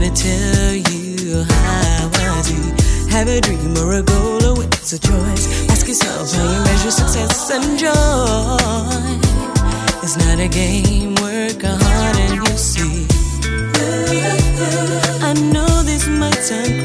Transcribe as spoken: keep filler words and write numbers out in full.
to tell you how I do. Have a dream or a goal or it's a choice. Ask yourself how you measure success and joy. It's not a game, work hard and you see. I know this might sound